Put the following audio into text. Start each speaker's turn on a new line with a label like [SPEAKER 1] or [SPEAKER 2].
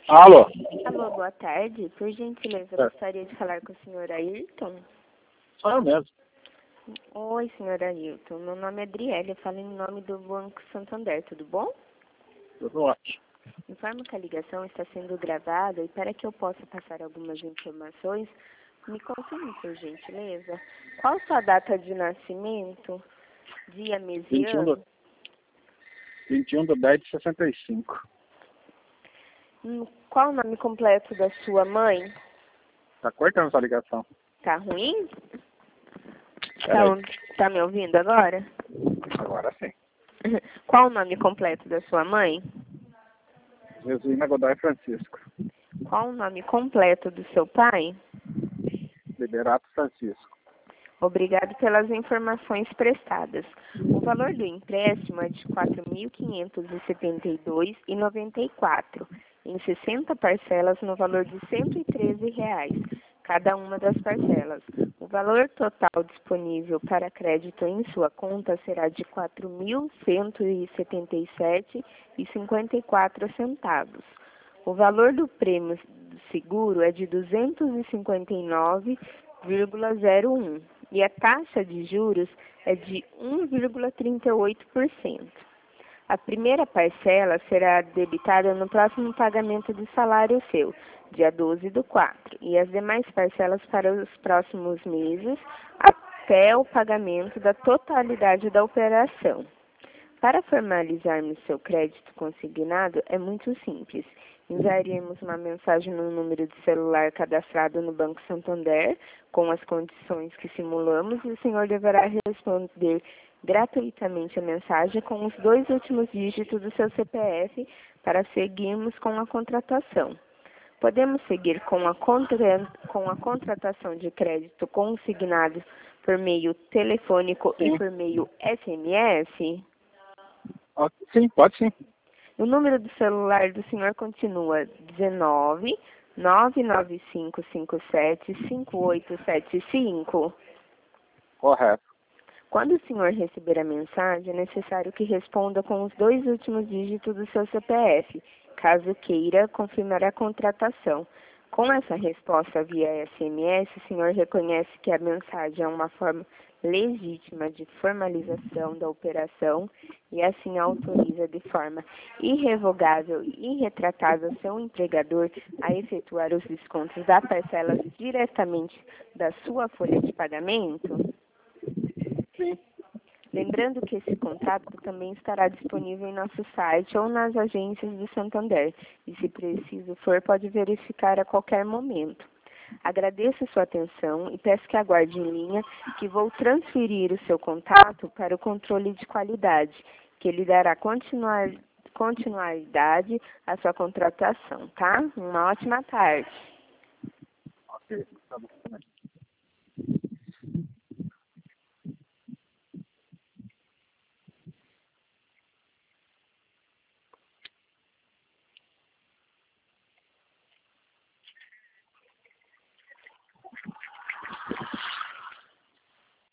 [SPEAKER 1] Alô?
[SPEAKER 2] Alô, boa tarde. Por gentileza, eu gostaria de falar com o senhor Ayrton.
[SPEAKER 1] Sou eu mesmo.
[SPEAKER 2] Oi, senhor Ayrton. Meu nome é Adriele. Eu falo em nome do Banco Santander. Tudo bom?
[SPEAKER 1] Tudo ótimo.
[SPEAKER 2] Informo que a ligação está sendo gravada e para que eu possa passar algumas informações, me confirme, por gentileza, qual sua data de nascimento, dia, mês e
[SPEAKER 1] 21
[SPEAKER 2] ano?
[SPEAKER 1] do, 21 de 10 de 65.
[SPEAKER 2] Qual o nome completo da sua mãe?
[SPEAKER 1] Tá cortando essa ligação.
[SPEAKER 2] Tá ruim?
[SPEAKER 1] Peraí.
[SPEAKER 2] Tá me ouvindo agora?
[SPEAKER 1] Agora sim.
[SPEAKER 2] Qual o nome completo da sua mãe?
[SPEAKER 1] Jesuína Godoy Francisco.
[SPEAKER 2] Qual o nome completo do seu pai?
[SPEAKER 1] Liberato Francisco.
[SPEAKER 2] Obrigado pelas informações prestadas. O valor do empréstimo é de R$ 4.572,94, em 60 parcelas no valor de R$ 113, cada uma das parcelas. O valor total disponível para crédito em sua conta será de R$ 4.177,54. O valor do prêmio do seguro é de R$ 259,01 e a taxa de juros é de 1,38%. A primeira parcela será debitada no próximo pagamento do salário seu, dia 12/4, e as demais parcelas para os próximos meses, até o pagamento da totalidade da operação. Para formalizarmos seu crédito consignado, é muito simples. Enviaremos uma mensagem no número de celular cadastrado no Banco Santander, com as condições que simulamos, e o senhor deverá responder gratuitamente a mensagem com os 2 últimos dígitos do seu CPF para seguirmos com a contratação. Podemos seguir com a contratação de crédito consignado por meio telefônico
[SPEAKER 1] Sim.
[SPEAKER 2] e por meio SMS?
[SPEAKER 1] Sim, pode sim.
[SPEAKER 2] O número do celular do senhor continua 19 99557 5875.
[SPEAKER 1] Correto.
[SPEAKER 2] Quando o senhor receber a mensagem, é necessário que responda com os 2 últimos dígitos do seu CPF, caso queira confirmar a contratação. Com essa resposta via SMS, o senhor reconhece que a mensagem é uma forma legítima de formalização da operação e assim autoriza de forma irrevogável e irretratável seu empregador a efetuar os descontos da parcela diretamente da sua folha de pagamento?
[SPEAKER 1] Sim.
[SPEAKER 2] Lembrando que esse contrato também estará disponível em nosso site ou nas agências do Santander e, se preciso for, pode verificar a qualquer momento. Agradeço sua atenção e peço que aguarde em linha que vou transferir o seu contato para o controle de qualidade, que lhe dará continuidade à sua contratação, tá? Uma ótima tarde.
[SPEAKER 1] Ok. Tá bom.